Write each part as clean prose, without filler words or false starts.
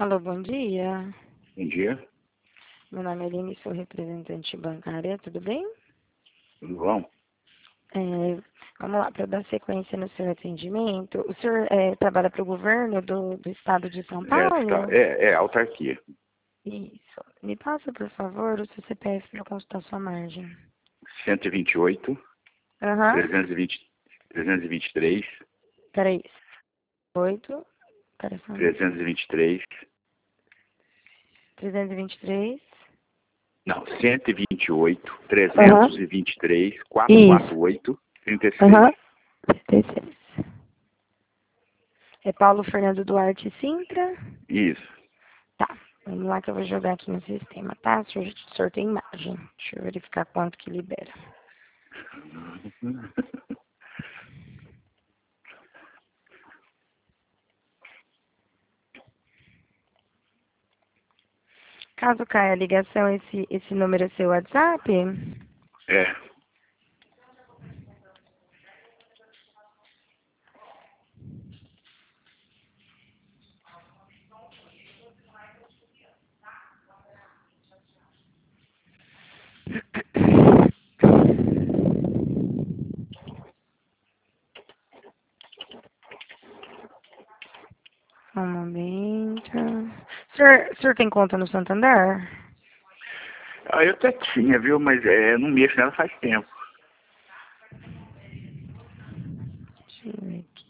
Alô, bom dia. Bom dia, Meu nome é Aline, sou representante bancária, tudo bem? tudo bom? Vamos lá, para dar sequência no seu atendimento. O senhor trabalha para o governo do estado de São Paulo? É autarquia. Isso. Me passa, por favor, o seu CPF para consultar sua margem. 128, Aham. 323, Peraí. 8. Peraí, só um minuto. 323, 323. não, 128, 323, 448, 36. Aham. 36. É Paulo Fernando Duarte Sintra? Isso. Tá. Vamos lá que eu vou jogar aqui no sistema, tá? O senhor tem imagem. Deixa eu verificar quanto que libera. Caso caia a ligação, esse número é seu WhatsApp? É. Só um momento. O senhor tem conta no Santander? Ah, eu até tinha, viu? Mas não mexo nela faz tempo. Deixa eu ver aqui.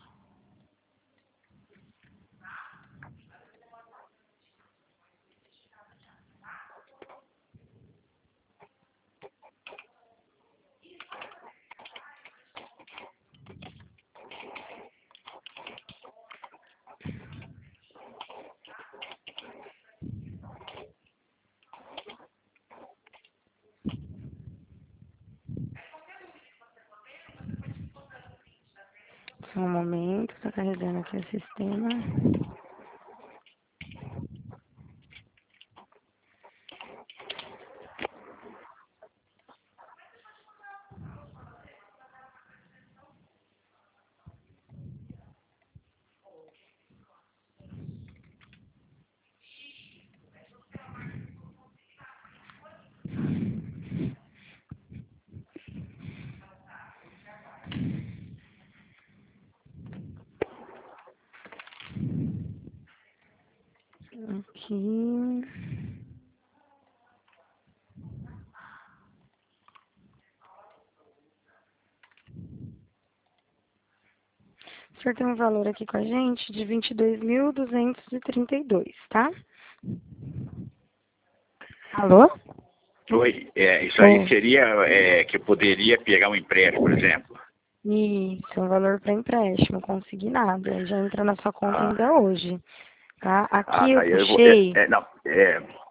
Só um momento, tá carregando aqui o sistema. Aqui. O senhor tem um valor aqui com a gente de 22.232, tá? Alô? Oi, isso aí seria que eu poderia pegar um empréstimo, por exemplo. Isso, um valor para empréstimo consignado. Aí já entra na sua conta Ah, ainda hoje, tá? Aqui eu tá. Eu vou. puxei. Não,